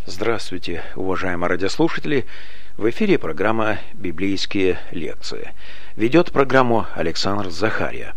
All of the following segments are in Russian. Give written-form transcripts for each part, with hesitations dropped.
Здравствуйте, уважаемые радиослушатели! В эфире программа «Библейские лекции». Ведет программу Александр Захария.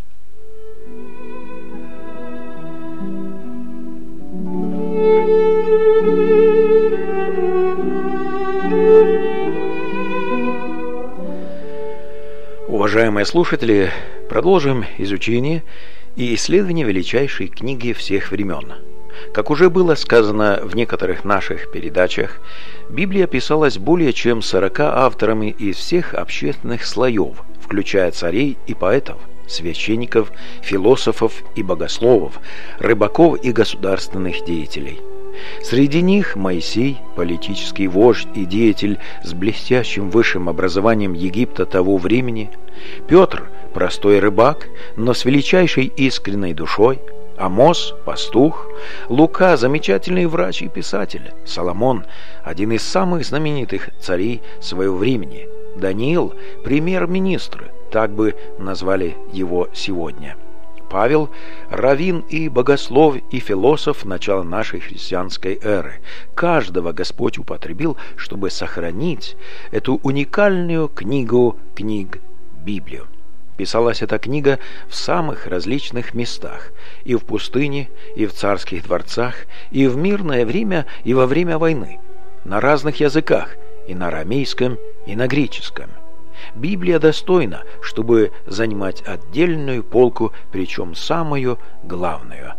Уважаемые слушатели, продолжим изучение и исследование величайшей книги всех времен. Как уже было сказано в некоторых наших передачах, Библия писалась более чем 40 авторами из всех общественных слоев, включая царей и поэтов, священников, философов и богословов, рыбаков и государственных деятелей. Среди них Моисей, политический вождь и деятель с блестящим высшим образованием Египта того времени, Петр, простой рыбак, но с величайшей искренней душой, Амос – пастух, Лука – замечательный врач и писатель, Соломон – один из самых знаменитых царей своего времени, Даниил – премьер-министр, так бы назвали его сегодня, Павел – раввин и богослов и философ начала нашей христианской эры. Каждого Господь употребил, чтобы сохранить эту уникальную книгу книг Библию. Писалась эта книга в самых различных местах, и в пустыне, и в царских дворцах, и в мирное время, и во время войны, на разных языках, и на арамейском, и на греческом. Библия достойна, чтобы занимать отдельную полку, причем самую главную.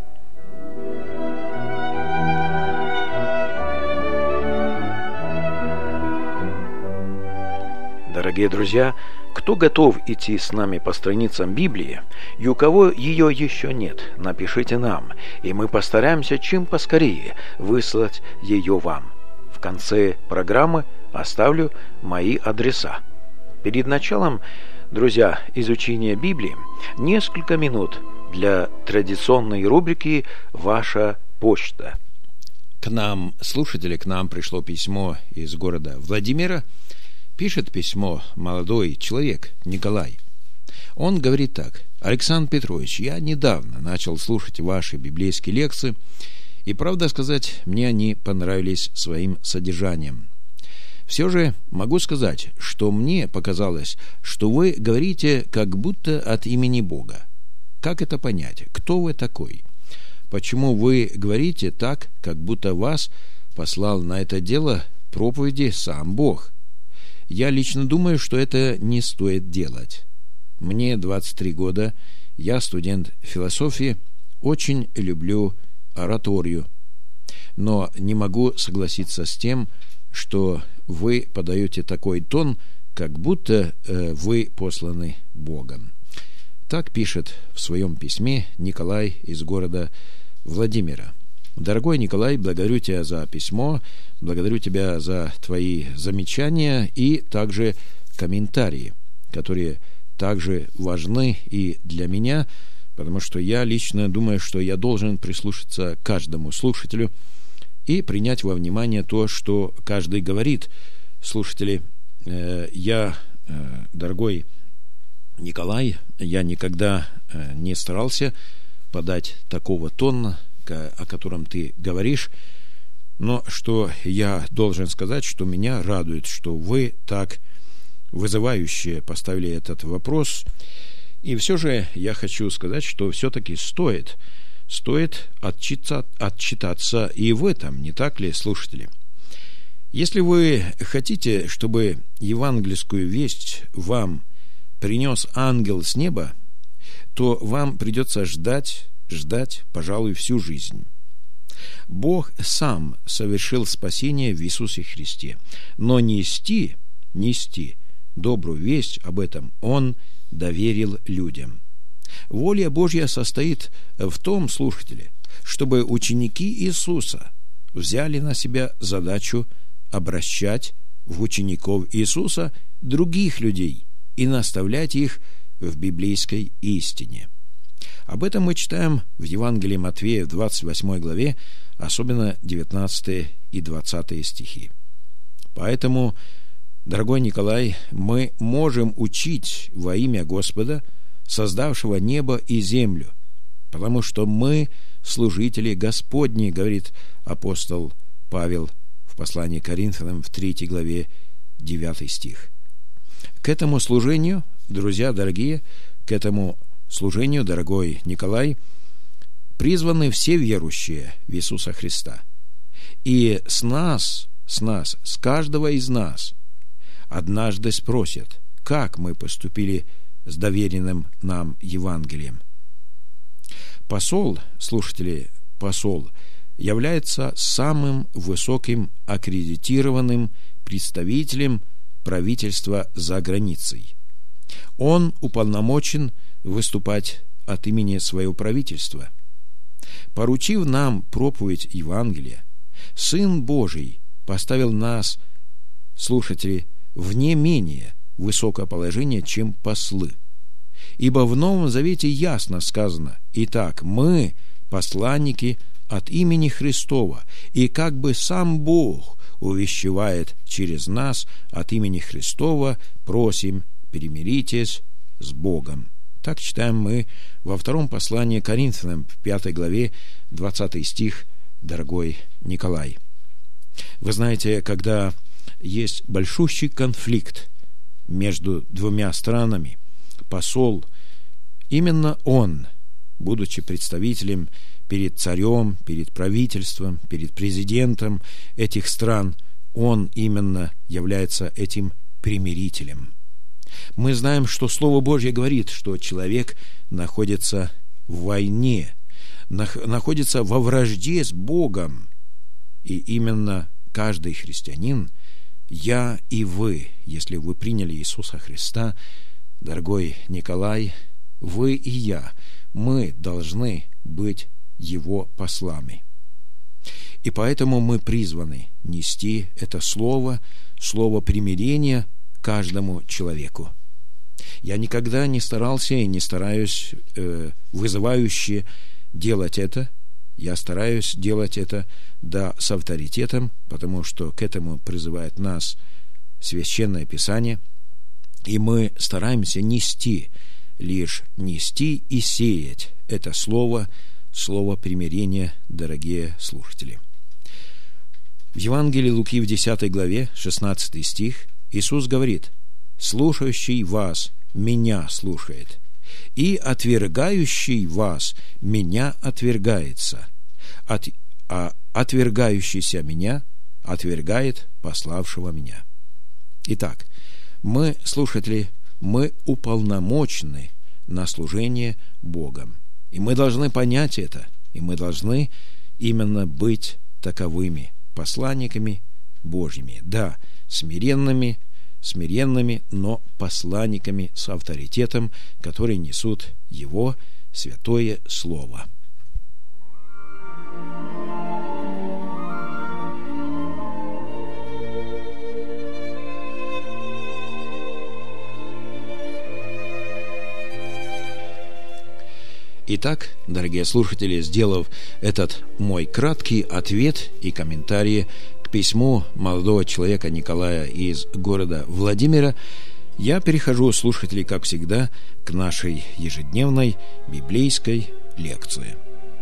Дорогие друзья, кто готов идти с нами по страницам Библии, и у кого ее еще нет, напишите нам, и мы постараемся чем поскорее выслать ее вам. В конце программы оставлю мои адреса. Перед началом, друзья, изучения Библии несколько минут для традиционной рубрики «Ваша почта». К нам пришло письмо из города Владимира. Пишет письмо молодой человек Николай. Он говорит так: Александр Петрович, я недавно начал слушать ваши библейские лекции, и, правда сказать, мне они понравились своим содержанием. Все же могу сказать, что мне показалось, что вы говорите как будто от имени Бога. Как это понять? Кто вы такой? Почему вы говорите так, как будто вас послал на это дело проповеди сам Бог? Я лично думаю, что это не стоит делать. Мне 23 года, я студент философии, очень люблю ораторию, но не могу согласиться с тем, что вы подаете такой тон, как будто вы посланы Богом. Так пишет в своем письме Николай из города Владимира. Дорогой Николай, благодарю тебя за письмо, благодарю тебя за твои замечания и также комментарии, которые также важны и для меня, потому что я лично думаю, что я должен прислушаться к каждому слушателю и принять во внимание то, что каждый говорит. Слушатели, дорогой Николай, я никогда не старался подать такого тона, о котором ты говоришь, но что я должен сказать, что меня радует, что вы так вызывающе поставили этот вопрос. И все же я хочу сказать, что все-таки стоит отчитаться и в этом, не так ли, слушатели? Если вы хотите, чтобы евангельскую весть вам принес ангел с неба, то вам придется ждать, пожалуй, всю жизнь. Бог сам совершил спасение в Иисусе Христе, но нести добрую весть об этом Он доверил людям. Воля Божья состоит в том, слушатели, чтобы ученики Иисуса взяли на себя задачу обращать в учеников Иисуса других людей и наставлять их в библейской истине. Об этом мы читаем в Евангелии Матфея в 28 главе, особенно 19 и 20 стихи. Поэтому, дорогой Николай, мы можем учить во имя Господа, создавшего небо и землю, потому что мы служители Господни, говорит апостол Павел в послании к Коринфянам в 3 главе 9 стих. К этому служению, друзья дорогие, к этому служению, дорогой Николай, призваны все верующие в Иисуса Христа. И с каждого из нас однажды спросят, как мы поступили с доверенным нам Евангелием. Посол, слушатели, посол является самым высоким аккредитированным представителем правительства за границей. Он уполномочен выступать от имени своего правительства. Поручив нам проповедь Евангелия, Сын Божий поставил нас, слушатели, в не менее высокое положение, чем послы. Ибо в Новом Завете ясно сказано: «Итак, мы посланники от имени Христова, и как бы сам Бог увещевает через нас от имени Христова, просим, примиритесь с Богом». Так читаем мы во втором послании к Коринфянам, в 5 главе, 20 стих, дорогой Николай. Вы знаете, когда есть большущий конфликт между двумя странами, посол, именно он, будучи представителем перед царем, перед правительством, перед президентом этих стран, он именно является этим примирителем. Мы знаем, что Слово Божье говорит, что человек находится в войне, находится во вражде с Богом. И именно каждый христианин, я и вы, если вы приняли Иисуса Христа, дорогой Николай, вы и я, мы должны быть Его послами. И поэтому мы призваны нести это слово примирения каждому человеку. Я никогда не старался и не стараюсь вызывающе делать это. Я стараюсь делать это с авторитетом, потому что к этому призывает нас Священное Писание. И мы стараемся нести и сеять это слово примирения, дорогие слушатели. В Евангелии Луки в 10 главе, 16 стих, Иисус говорит: «Слушающий вас меня слушает, и отвергающий вас меня отвергается, а отвергающийся меня отвергает пославшего меня». Итак, мы, слушатели, мы уполномочены на служение Богом. И мы должны понять это, и мы должны именно быть таковыми посланниками Божьими. Да, смиренными, но посланниками с авторитетом, которые несут Его святое Слово. Итак, дорогие слушатели, сделав этот мой краткий ответ и комментарии к письму молодого человека Николая из города Владимира, я перехожу, слушатели, как всегда, к нашей ежедневной библейской лекции.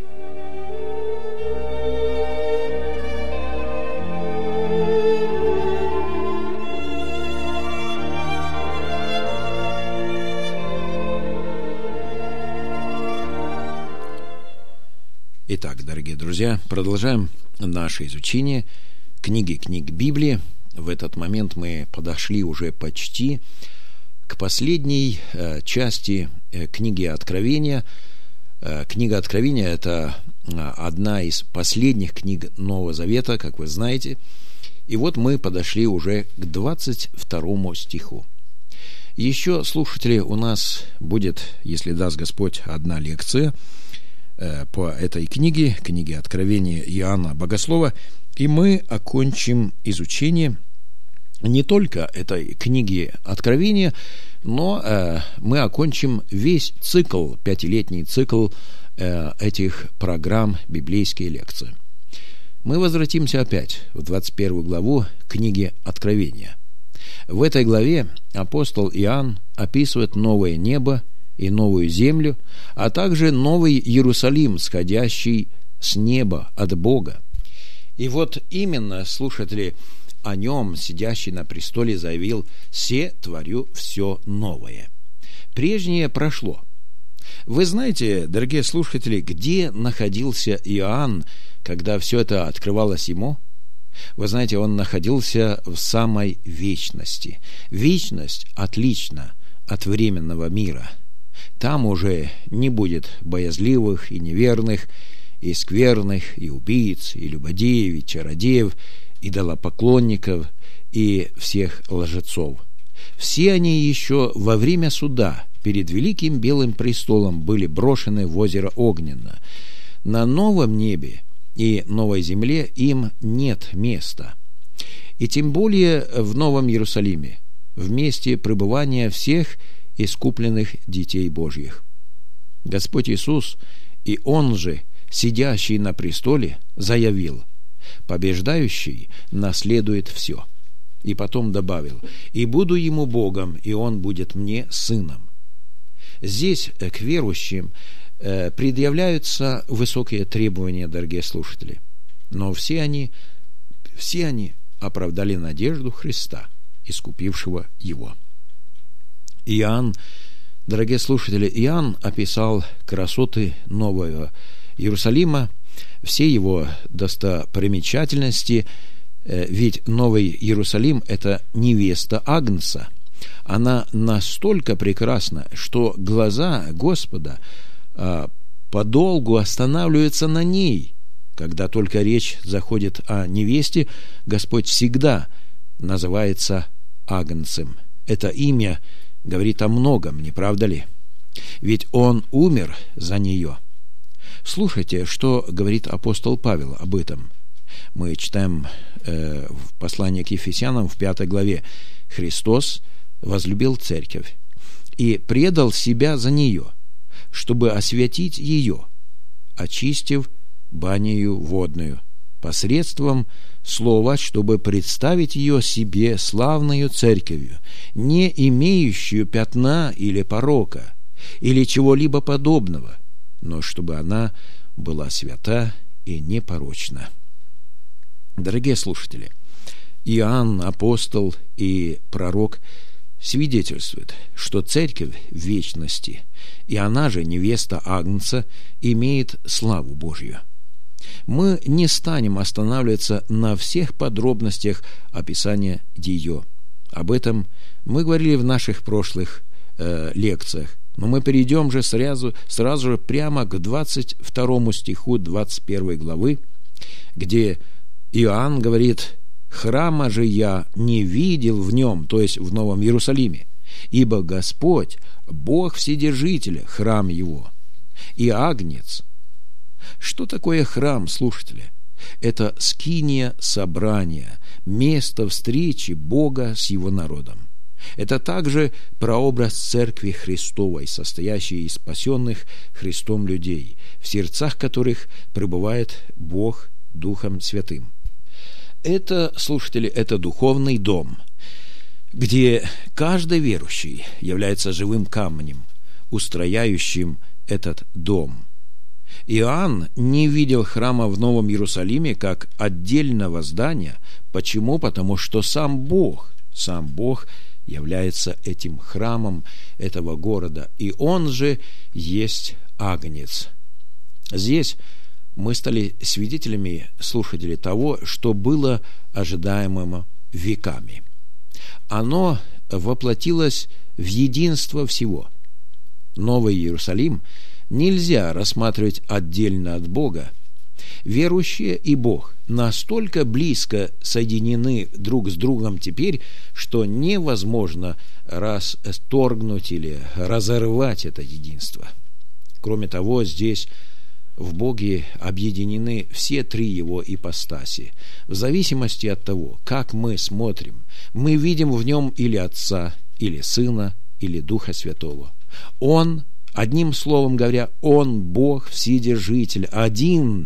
Итак, дорогие друзья, продолжаем наше изучение книг Библии. В этот момент мы подошли уже почти к последней части книги Откровения. Книга Откровения – это одна из последних книг Нового Завета, как вы знаете. И вот мы подошли уже к 22 стиху. Еще, слушатели, у нас будет, если даст Господь, одна лекция по этой книге Откровения Иоанна Богослова, и мы окончим изучение не только этой книги Откровения, но мы окончим весь цикл, 5-летний цикл этих программ библейские лекции. Мы возвратимся опять в 21 главу книги Откровения. В этой главе апостол Иоанн описывает новое небо и новую землю, а также новый Иерусалим, сходящий с неба от Бога. И вот именно, слушатели, о нем, сидящий на престоле, заявил: «Се творю все новое». Прежнее прошло. Вы знаете, дорогие слушатели, где находился Иоанн, когда все это открывалось ему? Вы знаете, он находился в самой вечности. Вечность отлична от временного мира. Там уже не будет боязливых и неверных, и скверных, и убийц, и любодеев, и чародеев, идолопоклонников, и всех лжецов. Все они еще во время суда перед великим белым престолом были брошены в озеро Огненно. На новом небе и новой земле им нет места. И тем более в Новом Иерусалиме, в месте пребывания всех искупленных детей Божьих. Господь Иисус, и Он же, сидящий на престоле, заявил: «Побеждающий наследует все». И потом добавил: «И буду ему Богом, и он будет мне сыном». Здесь к верующим предъявляются высокие требования, дорогие слушатели. Но все они оправдали надежду Христа, искупившего его. Иоанн, дорогие слушатели, Иоанн описал красоты Нового Иерусалима, все его достопримечательности, ведь Новый Иерусалим – это невеста Агнца. Она настолько прекрасна, что глаза Господа подолгу останавливаются на ней. Когда только речь заходит о невесте, Господь всегда называется Агнцем. Это имя говорит о многом, не правда ли? Ведь Он умер за нее. Слушайте, что говорит апостол Павел об этом. Мы читаем в послании к Ефесянам в 5 главе: «Христос возлюбил церковь и предал себя за нее, чтобы освятить ее, очистив банею водную, посредством слова, чтобы представить ее себе славною церковью, не имеющую пятна или порока, или чего-либо подобного, но чтобы она была свята и непорочна». Дорогие слушатели, Иоанн, апостол и пророк, свидетельствует, что церковь в вечности, и она же невеста Агнца, имеет славу Божью. Мы не станем останавливаться на всех подробностях описания ее. Об этом мы говорили в наших прошлых лекциях, но мы перейдем же сразу же прямо к 22 стиху 21 главы, где Иоанн говорит: «Храма же я не видел в нем», то есть в Новом Иерусалиме, «ибо Господь, Бог Вседержителя, храм его, и Агнец». Что такое храм, слушатели? Это скиния собрания, место встречи Бога с его народом. Это также прообраз Церкви Христовой, состоящей из спасенных Христом людей, в сердцах которых пребывает Бог Духом Святым. Это, слушатели, это духовный дом, где каждый верующий является живым камнем, устрояющим этот дом. Иоанн не видел храма в Новом Иерусалиме как отдельного здания. Почему? Потому что сам Бог является этим храмом этого города, и Он же есть Агнец. Здесь мы стали свидетелями, слушатели, того, что было ожидаемым веками. Оно воплотилось в единство всего. Новый Иерусалим нельзя рассматривать отдельно от Бога. Верующие и Бог настолько близко соединены друг с другом теперь, что невозможно расторгнуть или разорвать это единство. Кроме того, здесь в Боге объединены все три Его ипостаси. В зависимости от того, как мы смотрим, мы видим в Нем или Отца, или Сына, или Духа Святого. Он, одним словом говоря, Он Бог Вседержитель, один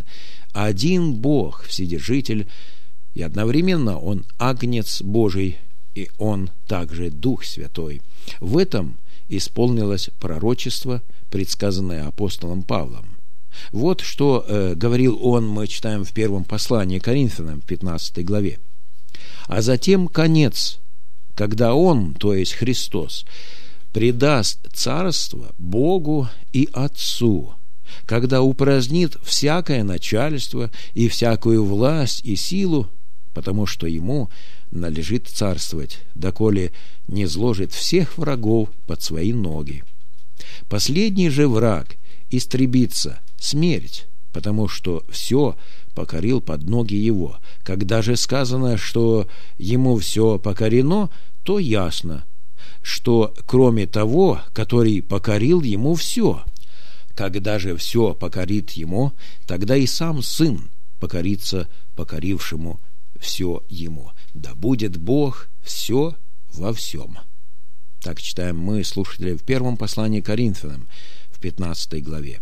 Бог Вседержитель, и одновременно Он Агнец Божий, и Он также Дух Святой. В этом исполнилось пророчество, предсказанное апостолом Павлом. Вот что говорил он, мы читаем в первом послании к Коринфянам, в 15 главе. «А затем конец, когда Он, то есть Христос, предаст царство Богу и Отцу, когда упразднит всякое начальство и всякую власть и силу, потому что Ему надлежит царствовать, доколе не сложит всех врагов под свои ноги. Последний же враг истребится, смерть, потому что все покорил под ноги Его. Когда же сказано, что Ему все покорено, то ясно, что кроме того, который покорил Ему все. Когда же все покорит Ему, тогда и сам Сын покорится покорившему все Ему. Да будет Бог все во всем». Так читаем мы, слушатели, в первом послании к Коринфянам, в 15 главе.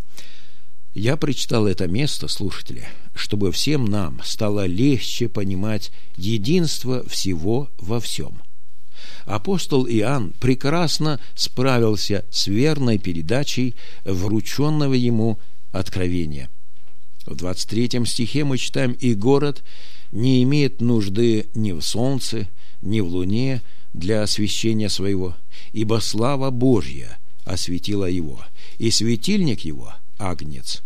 Я прочитал это место, слушатели, чтобы всем нам стало легче понимать единство всего во всем. Апостол Иоанн прекрасно справился с верной передачей врученного ему откровения. В 23 стихе мы читаем: «И город не имеет нужды ни в солнце, ни в луне для освещения своего, ибо слава Божья осветила его, и светильник его — Агнец».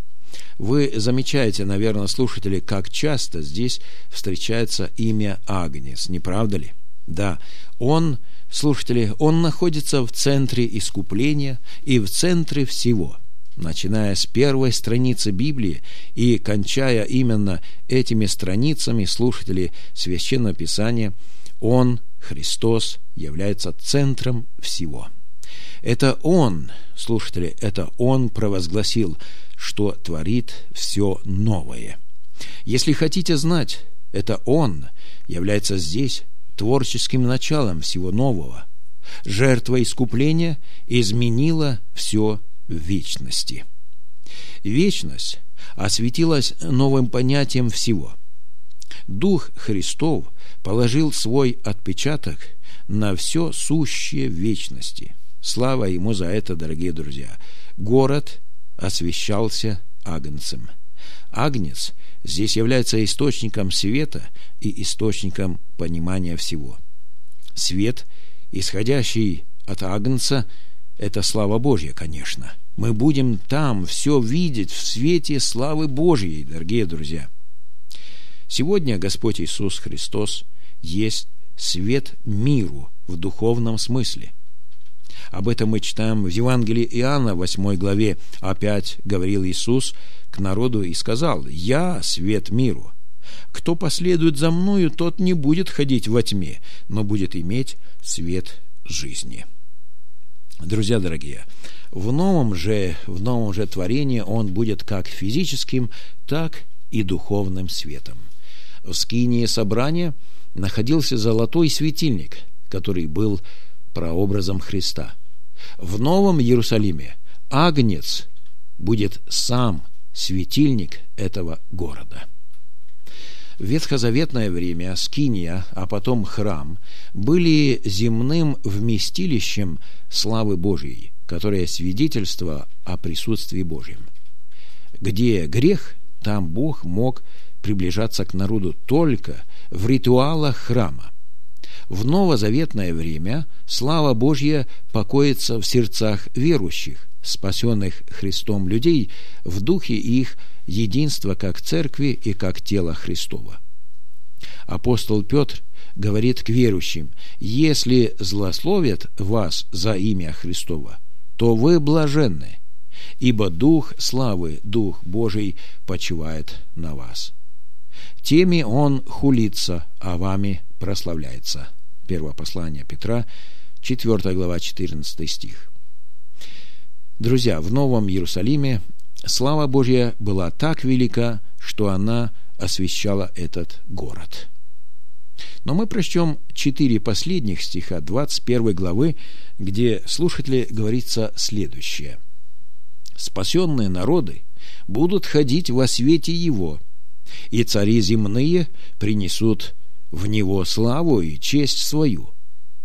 Вы замечаете, наверное, слушатели, как часто здесь встречается имя Агнец, не правда ли? Да, он, слушатели, он находится в центре искупления и в центре всего. Начиная с первой страницы Библии и кончая именно этими страницами, слушатели, Священного Писания, Он, Христос, является центром всего. Это Он, слушатели, это Он провозгласил, что творит все новое. Если хотите знать, это Он является здесь творческим началом всего нового. Жертва искупления изменила все в вечности. Вечность осветилась новым понятием всего. Дух Христов положил свой отпечаток на все сущее в вечности. Слава Ему за это, дорогие друзья. Город освещался Агнцем. Агнец здесь является источником света и источником понимания всего. Свет, исходящий от Агнца, это слава Божья, конечно. Мы будем там все видеть в свете славы Божьей, дорогие друзья. Сегодня Господь Иисус Христос есть свет миру в духовном смысле. Об этом мы читаем в Евангелии Иоанна, 8 главе. Опять говорил Иисус к народу и сказал: «Я свет миру. Кто последует за Мною, тот не будет ходить во тьме, но будет иметь свет жизни». Друзья дорогие, в новом же творении он будет как физическим, так и духовным светом. В скинии собрания находился золотой светильник, который был прообразом Христа. В Новом Иерусалиме Агнец будет сам светильник этого города. В ветхозаветное время скиния, а потом храм, были земным вместилищем славы Божьей, которое свидетельствовало о присутствии Божьем. Где грех, там Бог мог приближаться к народу только в ритуалах храма. В новозаветное время слава Божья покоится в сердцах верующих, спасенных Христом людей, в духе их единства как церкви и как тела Христова. Апостол Петр говорит к верующим: «Если злословят вас за имя Христово, то вы блаженны, ибо Дух славы, Дух Божий почивает на вас. Теми Он хулится, а вами прославляется». Первое послание Петра, 4 глава, 14 стих. Друзья, в Новом Иерусалиме слава Божья была так велика, что она освещала этот город. Но мы прочтем 4 последних стиха 21 главы, где, слушатели, говорится следующее: «Спасенные народы будут ходить во свете Его, и цари земные принесут в Него славу и честь свою.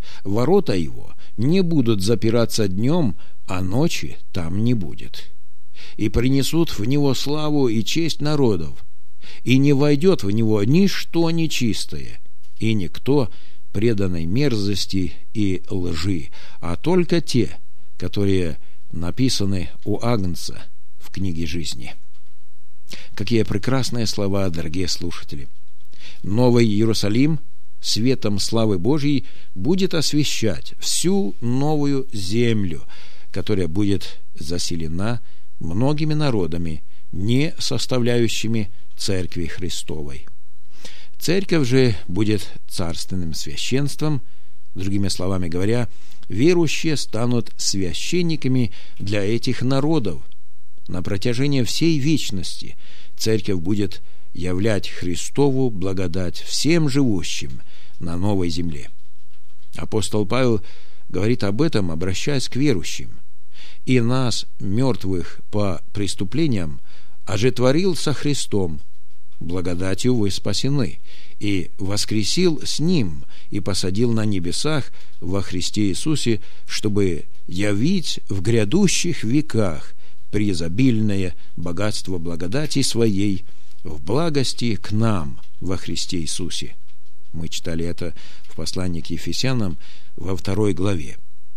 Ворота Его не будут запираться днем, а ночи там не будет. и принесут в него славу и честь народов, и не войдет в него ничто нечистое, и никто преданной мерзости и лжи, а только те, которые написаны у Агнца в книге жизни». Какие прекрасные слова, дорогие слушатели! Новый Иерусалим светом славы Божьей будет освещать всю новую землю, которая будет заселена многими народами, не составляющими Церкви Христовой. Церковь же будет царственным священством. Другими словами говоря, верующие станут священниками для этих народов. На протяжении всей вечности Церковь будет являть Христову благодать всем живущим на новой земле. Апостол Павел говорит об этом, обращаясь к верующим. «И нас, мертвых по преступлениям, ожетворил со Христом, благодатью вы спасены, и воскресил с Ним, и посадил на небесах во Христе Иисусе, чтобы явить в грядущих веках преизобильное богатство благодати Своей в благости к нам во Христе Иисусе». Мы читали это в послании к Ефесянам во 2 главе.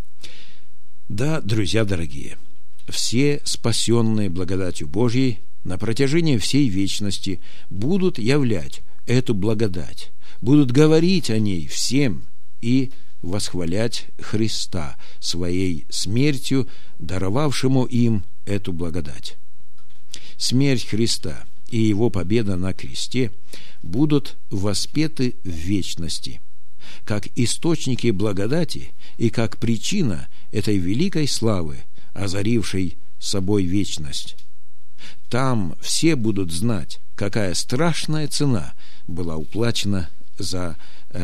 Да, друзья дорогие, все спасенные благодатью Божьей на протяжении всей вечности будут являть эту благодать, будут говорить о ней всем и восхвалять Христа своей смертью, даровавшему им эту благодать. Смерть Христа и Его победа на кресте будут воспеты в вечности, как источники благодати и как причина этой великой славы, озарившей собой вечность. Там все будут знать, какая страшная цена была уплачена за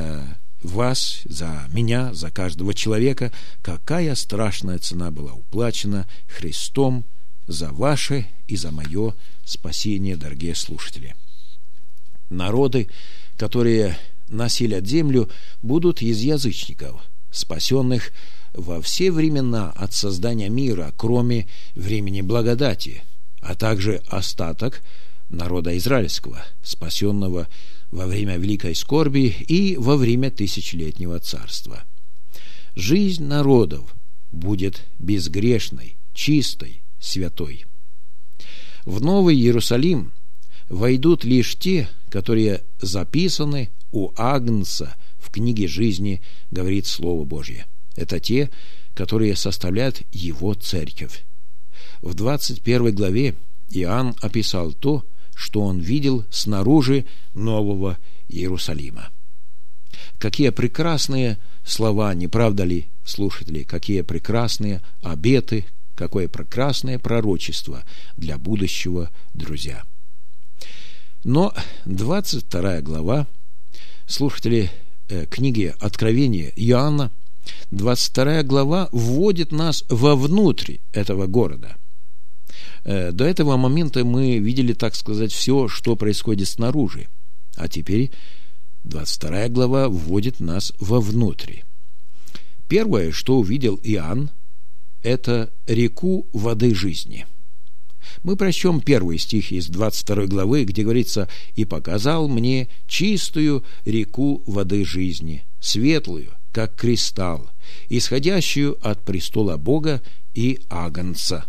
вас, за меня, за каждого человека, какая страшная цена была уплачена Христом за ваше и за мое спасение, дорогие слушатели. Народы, которые населят землю, будут из язычников, спасенных во все времена от создания мира, кроме времени благодати, а также остаток народа израильского, спасенного во время великой скорби и во время тысячелетнего царства. Жизнь народов будет безгрешной, чистой, святой. В Новый Иерусалим войдут лишь те, которые записаны у Агнца в книге жизни, говорит Слово Божье. Это те, которые составляют Его церковь. В 21 главе Иоанн описал то, что он видел снаружи Нового Иерусалима. Какие прекрасные слова, не правда ли, слушатели? Какие прекрасные обеты, какое прекрасное пророчество для будущего, друзья. Но 22 глава, слушатели, книги Откровения Иоанна, 22 глава вводит нас вовнутрь этого города. До этого момента мы видели, так сказать, все, что происходит снаружи. А теперь 22 глава вводит нас вовнутрь. Первое, что увидел Иоанн, это реку воды жизни. Мы прочтем первый стих из 22 главы, где говорится: «И показал мне чистую реку воды жизни, светлую, как кристалл, исходящую от престола Бога и Агнца».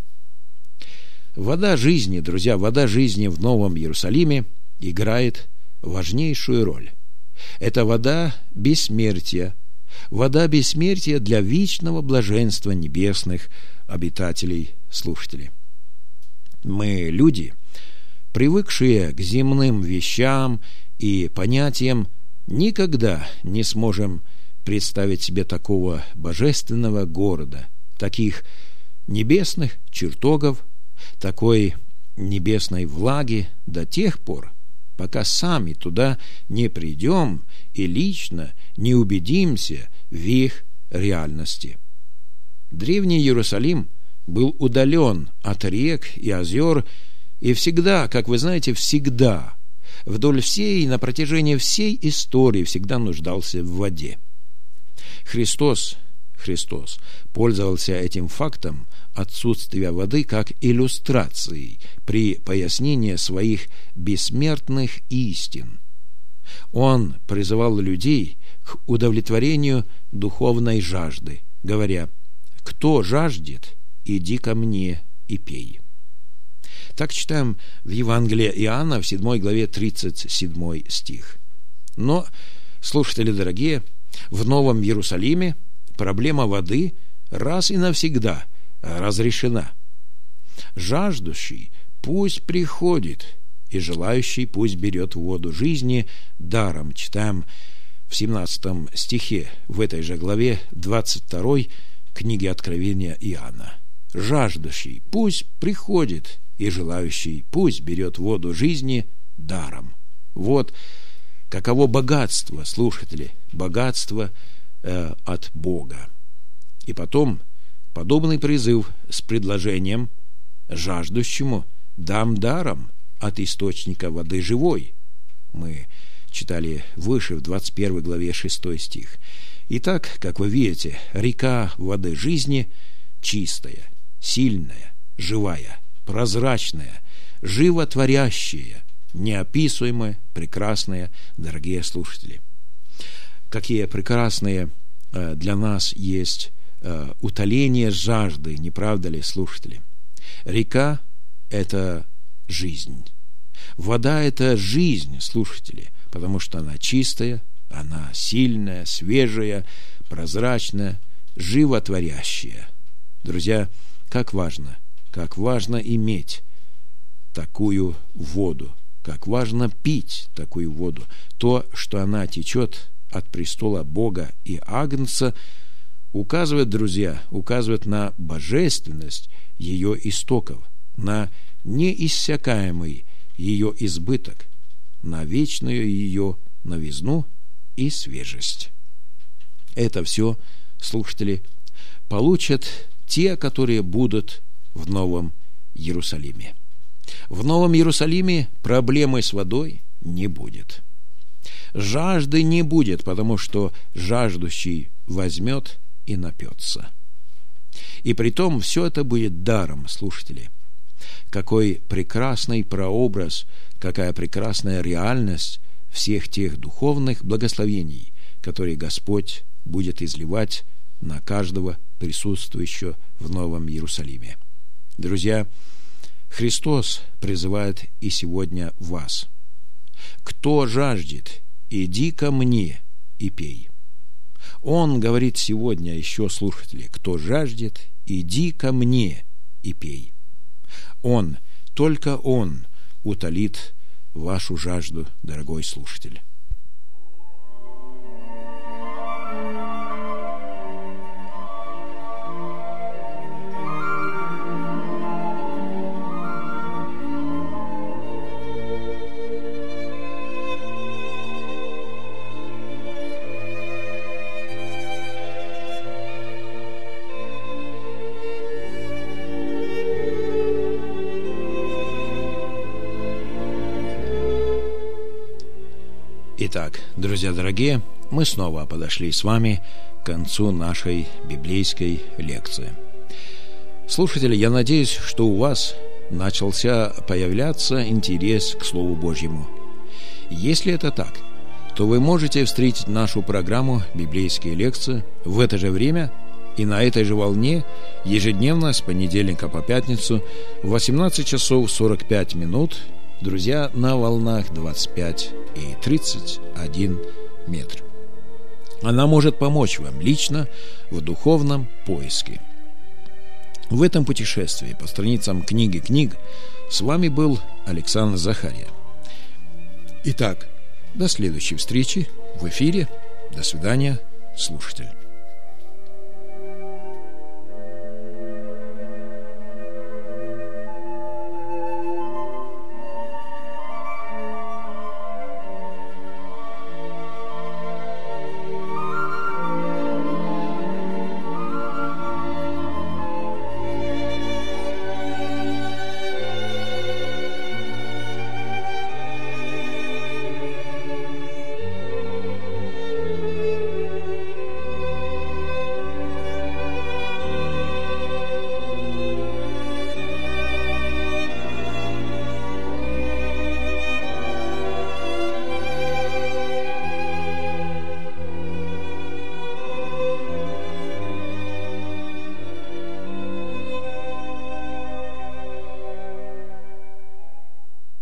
Вода жизни, друзья, вода жизни в Новом Иерусалиме играет важнейшую роль. Это вода бессмертия, вода бессмертия для вечного блаженства небесных обитателей, слушателей. Мы, люди, привыкшие к земным вещам и понятиям, никогда не сможем представить себе такого божественного города, таких небесных чертогов, такой небесной влаги до тех пор, пока сами туда не придем и лично не убедимся в их реальности. Древний Иерусалим был удален от рек и озер, и всегда, как вы знаете, всегда, вдоль всей, на протяжении всей истории всегда нуждался в воде. Христос пользовался этим фактом отсутствия воды как иллюстрацией при пояснении своих бессмертных истин. Он призывал людей к удовлетворению духовной жажды, говоря: «Кто жаждет, иди ко мне и пей». Так читаем в Евангелии Иоанна в 7 главе 37 стих. Но, слушатели дорогие, в Новом Иерусалиме проблема воды раз и навсегда разрешена. Жаждущий пусть приходит, и желающий пусть берет воду жизни даром. Читаем в 17 стихе в этой же главе 22 книги Откровения Иоанна. Жаждущий пусть приходит, и желающий пусть берет воду жизни даром. Вот каково богатство, слушатели, богатство от Бога. И потом подобный призыв с предложением: жаждущему дам даром от источника воды живой. Мы читали выше в 21 главе 6 стих. Итак, как вы видите, река воды жизни чистая, сильная, живая, прозрачная, животворящая, неописуемая, прекрасная, дорогие слушатели. Какие прекрасные для нас есть утоление жажды, не правда ли, слушатели? Река – это жизнь. Вода – это жизнь, слушатели, потому что она чистая, она сильная, свежая, прозрачная, животворящая. Друзья, как важно иметь такую воду, как важно пить такую воду. То, что она течет от престола Бога и Агнца, указывает, друзья, на божественность ее истоков, на неиссякаемый ее избыток, на вечную ее новизну и свежесть. Это все, слушатели, получат те, которые будут в Новом Иерусалиме. В Новом Иерусалиме проблемы с водой не будет. Жажды не будет, потому что жаждущий возьмет и напьется. И притом все это будет даром, слушатели. Какой прекрасный прообраз, какая прекрасная реальность всех тех духовных благословений, которые Господь будет изливать на каждого присутствующего в Новом Иерусалиме. Друзья, Христос призывает и сегодня вас: кто жаждет, иди ко мне и пей. Он говорит сегодня еще, слушатели: кто жаждет, иди ко мне и пей. Он, только Он утолит вашу жажду, дорогой слушатель. Итак, друзья дорогие, мы снова подошли с вами к концу нашей библейской лекции. Слушатели, я надеюсь, что у вас начался появляться интерес к Слову Божьему. Если это так, то вы можете встретить нашу программу «Библейские лекции» в это же время и на этой же волне ежедневно с понедельника по пятницу в 18 часов 45 минут, друзья, на волнах 25 и 31 метр. Она может помочь вам лично в духовном поиске. В этом путешествии по страницам книги книг с вами был Александр Захария. Итак, до следующей встречи в эфире. До свидания, слушатель.